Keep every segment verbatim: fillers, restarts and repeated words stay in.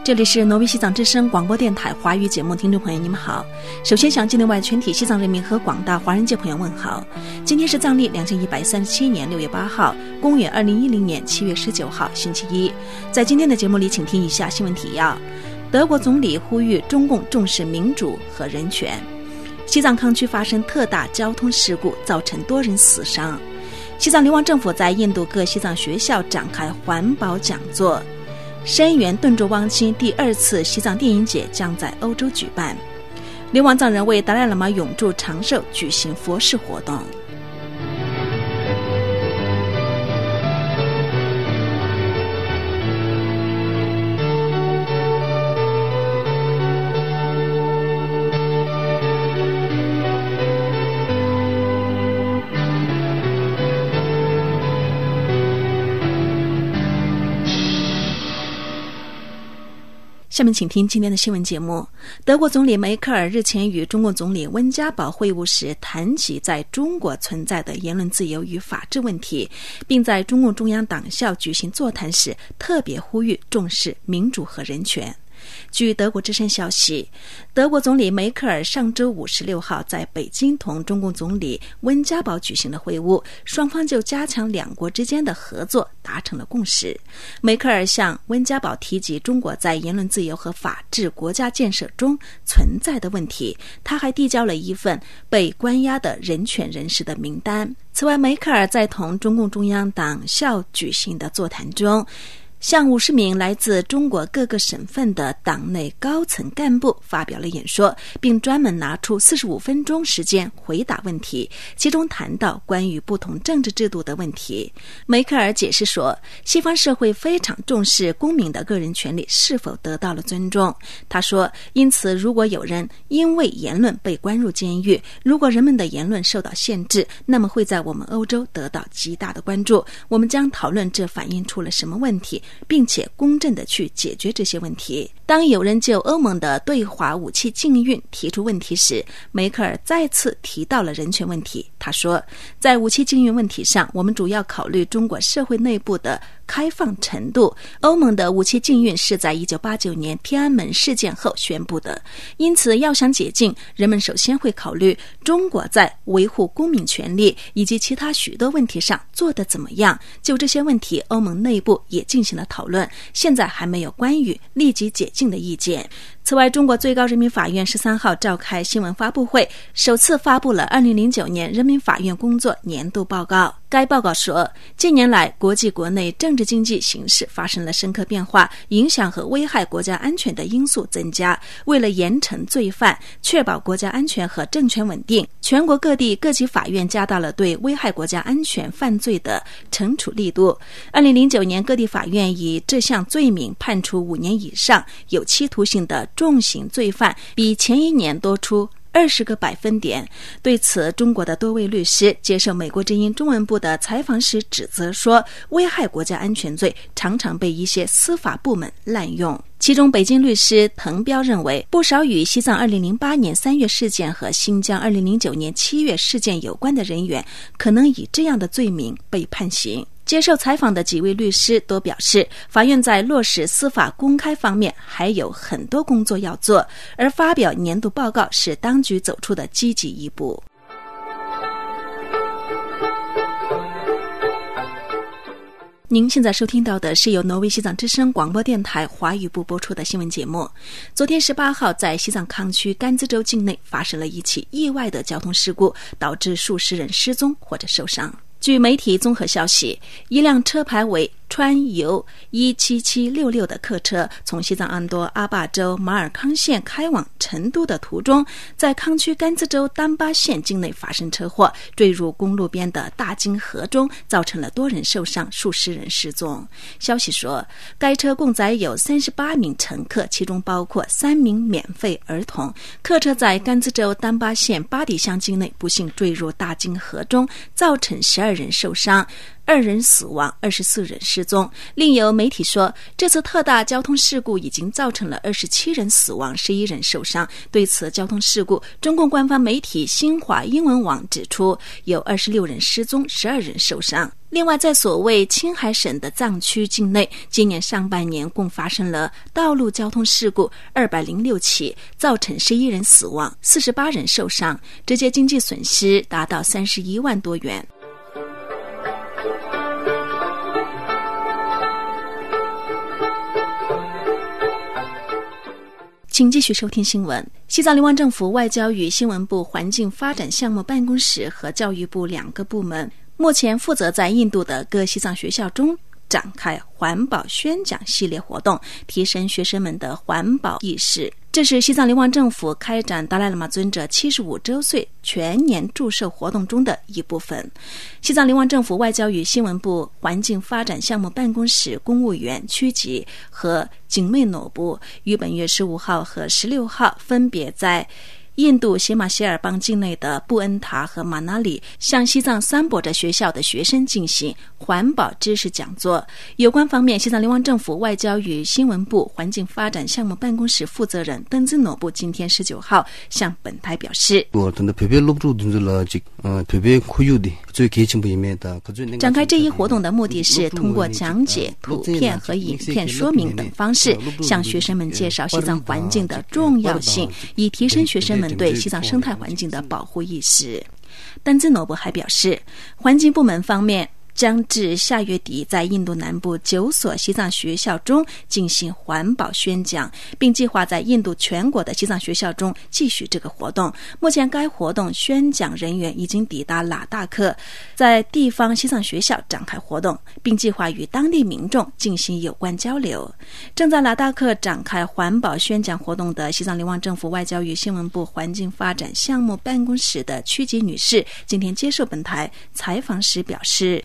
这里是挪威西藏之声广播电台华语节目，听众朋友你们好。首先向境内外全体西藏人民和广大华人界朋友问好。今天是藏历两千一百三十七年六月八号，公元二零一零年七月十九号，星期一。在今天的节目里，请听以下新闻提要：德国总理呼吁中共重视民主和人权；西藏康区发生特大交通事故，造成多人死伤；西藏流亡政府在印度各西藏学校展开环保讲座；深源顿卓汪钦第二次西藏电影节将在欧洲举办；流亡藏人为达赖喇嘛永驻长寿举行佛事活动。下面请听今天的新闻节目。德国总理梅克尔日前与中共总理温家宝会晤时，谈及在中国存在的言论自由与法治问题，并在中共中央党校举行座谈时，特别呼吁重视民主和人权。据德国之声消息，德国总理梅克尔上周五十六号在北京同中共总理温家宝举行了会晤，双方就加强两国之间的合作达成了共识。梅克尔向温家宝提及中国在言论自由和法治国家建设中存在的问题，他还递交了一份被关押的人权人士的名单。此外，梅克尔在同中共中央党校举行的座谈中，向五十名来自中国各个省份的党内高层干部发表了演说，并专门拿出四十五分钟时间回答问题，其中谈到关于不同政治制度的问题。梅克尔解释说，西方社会非常重视公民的个人权利是否得到了尊重。他说，因此如果有人因为言论被关入监狱，如果人们的言论受到限制，那么会在我们欧洲得到极大的关注。我们将讨论这反映出了什么问题，并且公正地去解决这些问题。当有人就欧盟的对华武器禁运提出问题时，梅克尔再次提到了人权问题。他说，在武器禁运问题上，我们主要考虑中国社会内部的开放程度。欧盟的武器禁运是在一九八九年天安门事件后宣布的，因此要想解禁，人们首先会考虑中国在维护公民权利以及其他许多问题上做得怎么样。就这些问题，欧盟内部也进行了讨论，现在还没有关于立即解禁的意见。此外，中国最高人民法院十三号召开新闻发布会，首次发布了二零零九年人民法院工作年度报告。该报告说，近年来国际国内政治经济形势发生了深刻变化，影响和危害国家安全的因素增加。为了严惩罪犯，确保国家安全和政权稳定，全国各地各级法院加大了对危害国家安全犯罪的惩处力度。二零零九年，各地法院以这项罪名判处五年以上有期徒刑的重刑罪犯，比前一年多出二十个百分点。对此，中国的多位律师接受美国之音中文部的采访时指责说，危害国家安全罪常常被一些司法部门滥用。其中，北京律师滕彪认为，不少与西藏二零零八年三月事件和新疆二零零九年七月事件有关的人员，可能以这样的罪名被判刑。接受采访的几位律师都表示，法院在落实司法公开方面还有很多工作要做，而发表年度报告是当局走出的积极一步。您现在收听到的是由挪威西藏之声广播电台华语部播出的新闻节目。昨天十八号，在西藏康区甘孜州境内发生了一起意外的交通事故，导致数十人失踪或者受伤。据媒体综合消息，一辆车牌为川邮一七七六六的客车从西藏安多阿坝州马尔康县开往成都的途中，在康区甘孜州丹巴县境内发生车祸，坠入公路边的大金河中，造成了多人受伤，数十人失踪。消息说，该车共载有三十八名乘客，其中包括三名免费儿童。客车在甘孜州丹巴县巴底乡境内不幸坠入大金河中，造成十二人受伤。 二人死亡，二十四人失踪。另有媒体说，这次特大交通事故已经造成了二十七人死亡，十一人受伤。对此交通事故，中共官方媒体新华英文网指出，有二十六人失踪，十二人受伤。另外，在所谓青海省的藏区境内，今年上半年共发生了道路交通事故二百零六起，造成十一人死亡，四十八人受伤，直接经济损失达到三十一万多元。请继续收听新闻。西藏联邦政府外交与新闻部环境发展项目办公室和教育部两个部门目前负责在印度的各西藏学校中展开环保宣讲系列活动，提升学生们的环保意识。这是西藏联邦政府开展达赖喇嘛尊者七十五周岁全年祝寿活动中的一部分。西藏联邦政府外交与新闻部环境发展项目办公室公务员区级和景妹诺部于本月十五号和十六号分别在印度邪马歇尔邦境内的布恩塔和马那里向西藏三博哲学校的学生进行环保知识讲座。有关方面，西藏联邦政府外交与新闻部环境发展项目办公室负责人登兹诺布今天十九号向本台表示，展开这一活动的目的是通过讲解、图片和影片说明等方式，向学生们介绍西藏环境的重要性，以提升学生们对西藏生态环境的保护意识。丹兹诺布还表示，环境部门方面将至下月底在印度南部九所西藏学校中进行环保宣讲，并计划在印度全国的西藏学校中继续这个活动。目前该活动宣讲人员已经抵达喇达克，在地方西藏学校展开活动，并计划与当地民众进行有关交流。正在喇达克展开环保宣讲活动的西藏联邦政府外交与新闻部环境发展项目办公室的区级女士今天接受本台采访时表示，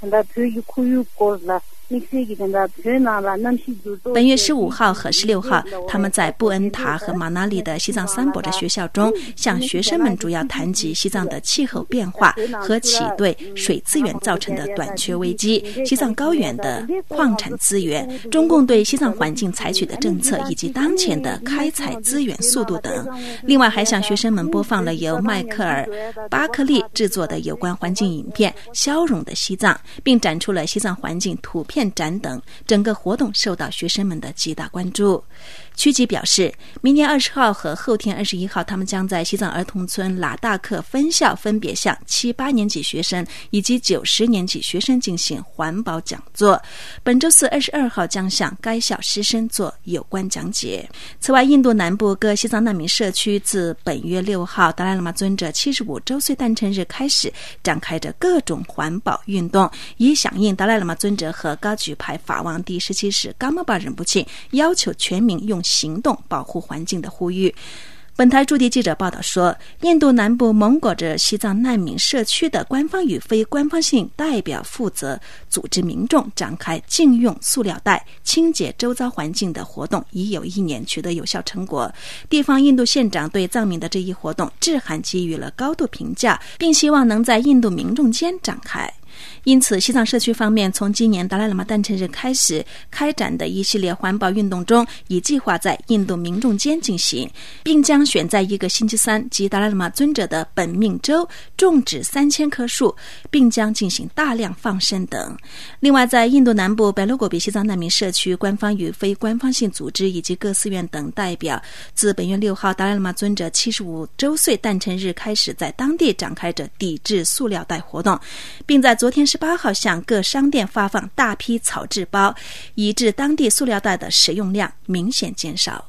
本月十五号和十六号，他们在布恩塔和马那里的西藏三博哲学校中，向学生们主要谈及西藏的气候变化和其对水资源造成的短缺危机、西藏高原的矿产资源、中共对西藏环境采取的政策以及当前的开采资源速度等。另外，还向学生们播放了由迈克尔·巴克利制作的有关环境影片《消融的西藏》，并展出了西藏环境图片展等，整个活动受到学生们的极大关注。区级表示，明年二十号和后天二十一号，他们将在西藏儿童村喇达克分校分别向七八年级学生以及九十年级学生进行环保讲座。本周四二十二号将向该校师生做有关讲解。此外，印度南部各西藏难民社区自本月六号达赖喇嘛尊者七十五周岁诞辰日开始，展开着各种环保运动，以响应达赖喇嘛尊者和高举派法王第十七世噶玛巴仁波切要求全民用行动保护环境的呼吁。本台驻地记者报道说，印度南部蒙古着西藏难民社区的官方与非官方性代表负责组织民众展开禁用塑料袋、清洁周遭环境的活动，已有一年取得有效成果。地方印度县长对藏民的这一活动致函给予了高度评价，并希望能在印度民众间展开。因此，西藏社区方面从今年达赖喇嘛诞辰日开始开展的一系列环保运动中，已计划在印度民众间进行，并将选在一个星期三即达赖喇嘛尊者的本命周种植三千棵树，并将进行大量放生等。另外，在印度南部白罗果比西藏难民社区，官方与非官方性组织以及各寺院等代表自本月六号达赖喇嘛尊者七十五周岁诞辰日开始，在当地展开着抵制塑料袋活动，并在昨天十八号向各商店发放大批草制包，以致当地塑料袋的使用量明显减少。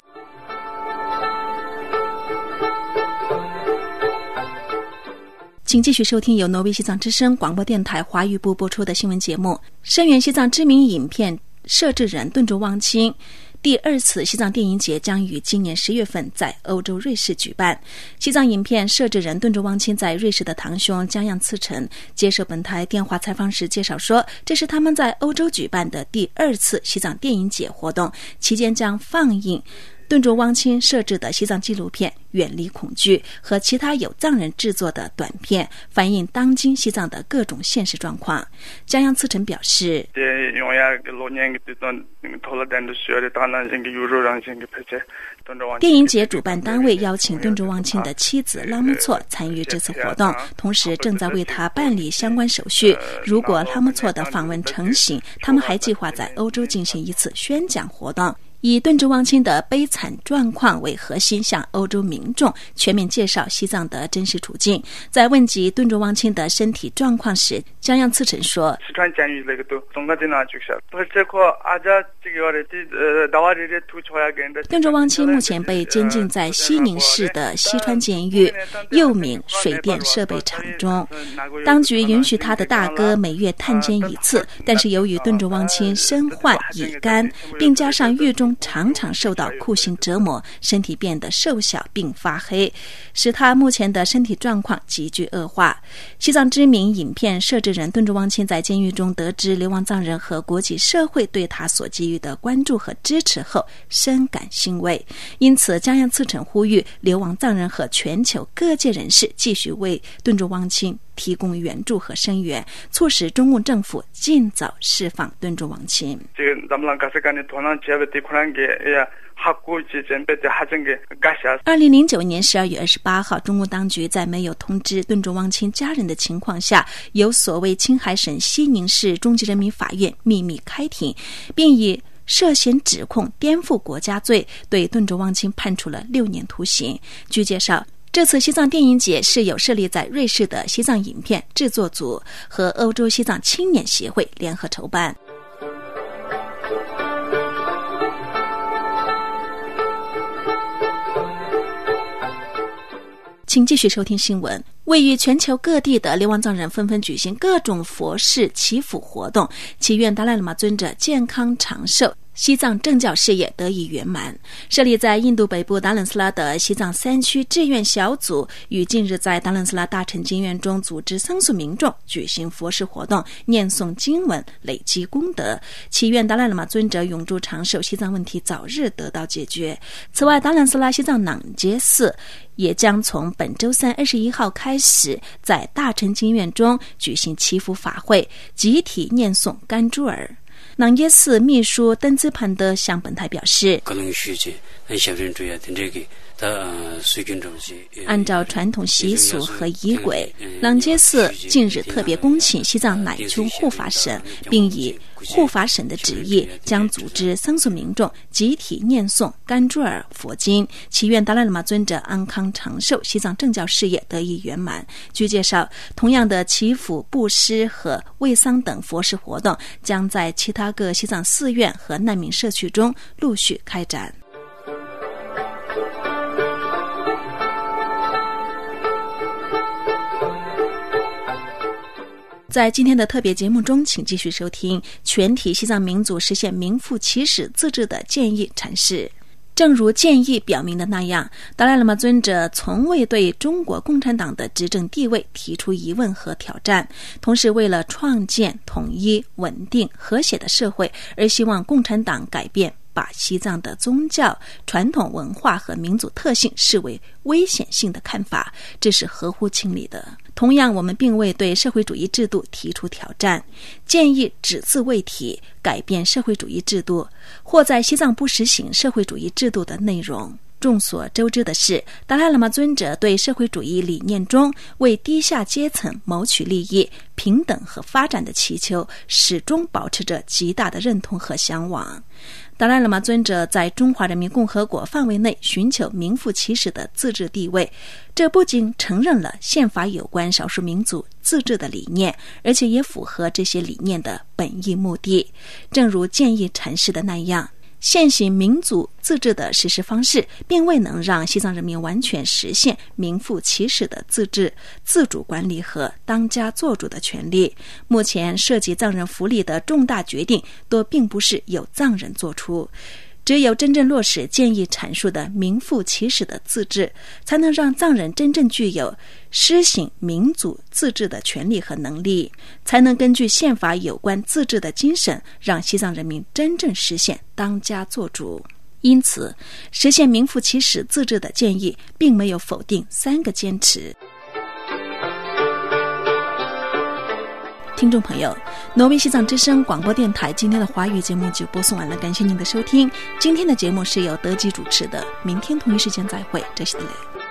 请继续收听由挪威西藏之声广播电台华语部播出的新闻节目。声援西藏知名影片摄制人顿卓旺清第二次西藏电影节将于今年十月份在欧洲瑞士举办。西藏影片摄制人顿卓旺清在瑞士的堂兄江样次成接受本台电话采访时介绍说，这是他们在欧洲举办的第二次西藏电影节活动，期间将放映敦卓汪清摄制的西藏纪录片《远离恐惧》和其他有藏人制作的短片，反映当今西藏的各种现实状况。江央次成表示，电影节主办单位邀请敦卓汪清的妻子拉木措参与这次活动，同时正在为他办理相关手续。如果拉木措的访问成型，他们还计划在欧洲进行一次宣讲活动，以敦卓汪清的悲惨状况为核心，向欧洲民众全面介绍西藏的真实处境。在问及敦卓汪清的身体状况时，江央次成说，敦卓汪清目前被监禁在西宁市的西川监狱，又名水电设备厂中。当局允许他的大哥每月探监一次，但是由于敦卓汪清身患乙肝，并加上狱中常常受到酷刑折磨，身体变得瘦小并发黑，使他目前的身体状况急剧恶化。西藏知名影片摄制人敦卓汪清在监狱中得知流亡藏人和国际社会对他所给予的关注和支持后，深感欣慰。因此江央次成呼吁流亡藏人和全球各界人士继续为敦卓汪清提供援助和声援，促使中共政府尽早释放敦卓汪清。二零零九年十二月二十八号，中共当局在没有通知敦卓汪清家人的情况下，由所谓青海省西宁市中级人民法院秘密开庭，并以涉嫌指控颠覆国家罪对敦卓汪清判处了六年徒刑。据介绍，这次西藏电影节是由设立在瑞士的西藏影片制作组和欧洲西藏青年协会联合筹办。请继续收听新闻。位于全球各地的流亡藏人纷纷举行各种佛事祈福活动，祈愿达赖喇嘛尊者健康长寿，西藏政教事业得以圆满。设立在印度北部达冷斯拉的西藏三区志愿小组于近日在达冷斯拉大乘经院中组织僧俗民众举行佛事活动，念诵经文，累积功德，祈愿达赖喇嘛尊者永驻长寿，西藏问题早日得到解决。此外，达冷斯拉西藏囊杰寺也将从本周三二十一号开始在大乘经院中举行祈福法会，集体念诵甘珠尔。囊杰寺秘书登兹潘德向本台表示，按照传统习俗和仪轨，囊杰寺近日特别恭请西藏乃琼护法省，并以护法省的旨意将组织僧俗民众集体念诵甘珠尔佛经，祈愿达赖喇嘛尊者安康长寿，西藏政教事业得以圆满。据介绍，同样的祈福、布施和慰丧等佛事活动将在其他各西藏寺院和难民社区中陆续开展。在今天的特别节目中，请继续收听全体西藏民族实现名副其实自治的建议阐释。正如建议表明的那样，达赖喇嘛尊者从未对中国共产党的执政地位提出疑问和挑战，同时为了创建统一、稳定、和谐的社会，而希望共产党改变把西藏的宗教、传统文化和民族特性视为危险性的看法，这是合乎情理的。同样，我们并未对社会主义制度提出挑战，建议只字未提改变社会主义制度或在西藏不实行社会主义制度的内容。众所周知的是，达赖喇嘛尊者对社会主义理念中为低下阶层谋取利益、平等和发展的祈求，始终保持着极大的认同和向往。达赖喇嘛尊者在中华人民共和国范围内寻求名副其实的自治地位，这不仅承认了宪法有关少数民族自治的理念，而且也符合这些理念的本意目的。正如建议阐释的那样，现行民族自治的实施方式并未能让西藏人民完全实现名副其实的自治、自主管理和当家作主的权利。目前涉及藏人福利的重大决定都并不是由藏人做出，只有真正落实建议阐述的名副其实的自治，才能让藏人真正具有施行民主自治的权利和能力，才能根据宪法有关自治的精神，让西藏人民真正实现当家作主。 因此实现名副其实自治的建议并没有否定三个坚持。听众朋友，挪威西藏之声广播电台今天的华语节目就播送完了，感谢您的收听。今天的节目是由德基主持的，明天同一时间再会，这是德雷。